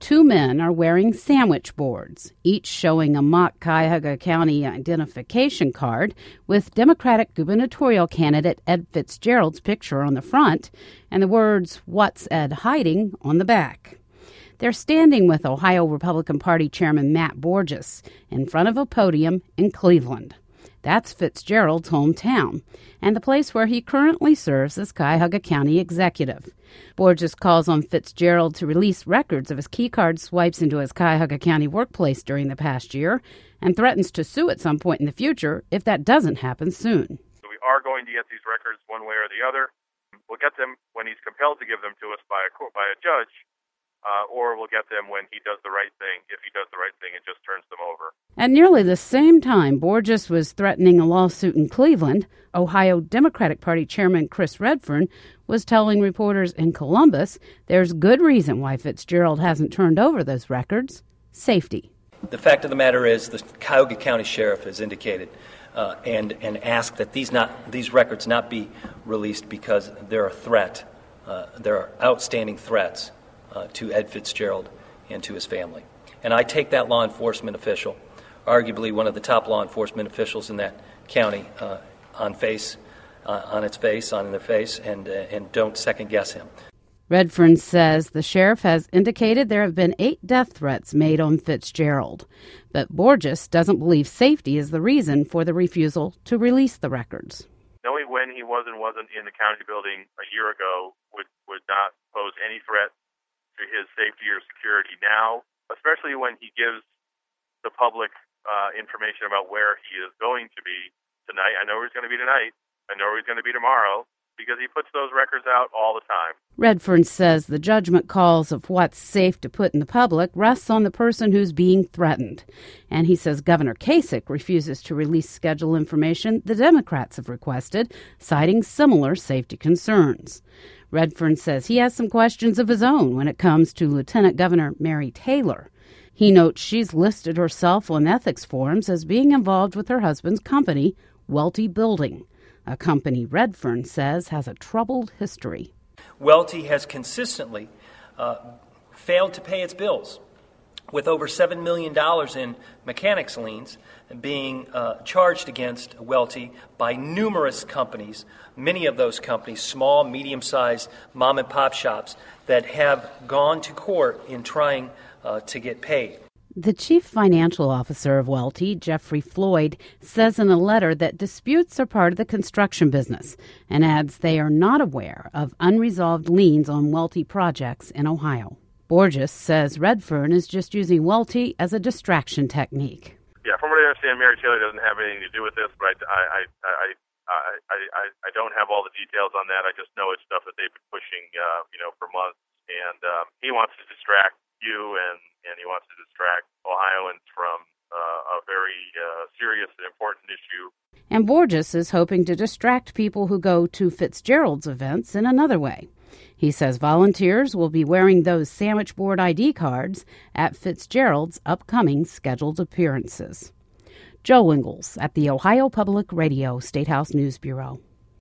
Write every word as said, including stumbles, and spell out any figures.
Two men are wearing sandwich boards, each showing a mock Cuyahoga County identification card with Democratic gubernatorial candidate Ed Fitzgerald's picture on the front and the words, "What's Ed hiding?" on the back. They're standing with Ohio Republican Party Chairman Matt Borges in front of a podium in Cleveland. That's Fitzgerald's hometown, and the place where he currently serves as Cuyahoga County executive. Borges calls on Fitzgerald to release records of his keycard swipes into his Cuyahoga County workplace during the past year, and threatens to sue at some point in the future if that doesn't happen soon. So we are going to get these records one way or the other. We'll get them when he's compelled to give them to us by a court, by a judge. Uh, or we'll get them when he does the right thing, if he does the right thing and just turns them over. At nearly the same time Borges was threatening a lawsuit in Cleveland, Ohio Democratic Party Chairman Chris Redfern was telling reporters in Columbus there's good reason why Fitzgerald hasn't turned over those records: safety. The fact of the matter is the Cuyahoga County Sheriff has indicated uh, and, and asked that these, not, these records not be released because they're a threat. Uh, there are outstanding threats Uh, to Ed Fitzgerald and to his family. And I take that law enforcement official, arguably one of the top law enforcement officials in that county, uh, on face, uh, on its face, on their face, and uh, and don't second guess him. Redfern says the sheriff has indicated there have been eight death threats made on Fitzgerald, but Borges doesn't believe safety is the reason for the refusal to release the records. Knowing when he was and wasn't in the county building a year ago would, would not pose any threat to his safety or security now, especially when he gives the public uh, information about where he is going to be tonight. I know where he's going to be tonight. I know where he's going to be tomorrow, because he puts those records out all the time. Redfern says the judgment calls of what's safe to put in the public rests on the person who's being threatened. And he says Governor Kasich refuses to release schedule information the Democrats have requested, citing similar safety concerns. Redfern says he has some questions of his own when it comes to Lieutenant Governor Mary Taylor. He notes she's listed herself on ethics forums as being involved with her husband's company, Welty Building, a company Redfern says has a troubled history. Welty has consistently uh, failed to pay its bills, with over seven million dollars in mechanics liens being uh, charged against Welty by numerous companies, many of those companies, small, medium-sized mom-and-pop shops, that have gone to court in trying uh, to get paid. The chief financial officer of Welty, Jeffrey Floyd, says in a letter that disputes are part of the construction business and adds they are not aware of unresolved liens on Welty projects in Ohio. Borges says Redfern is just using Welty as a distraction technique. Yeah, from what I understand, Mary Taylor doesn't have anything to do with this, but I, I, I, I, I, I, I don't have all the details on that. I just know it's stuff that they've been pushing, uh, you know, for months, and um, he wants to distract you, and, and he wants to distract Ohioans from uh, a very uh, serious and important issue. And Borges is hoping to distract people who go to Fitzgerald's events in another way. He says volunteers will be wearing those sandwich board I D cards at Fitzgerald's upcoming scheduled appearances. Joe Ingles at the Ohio Public Radio State House News Bureau.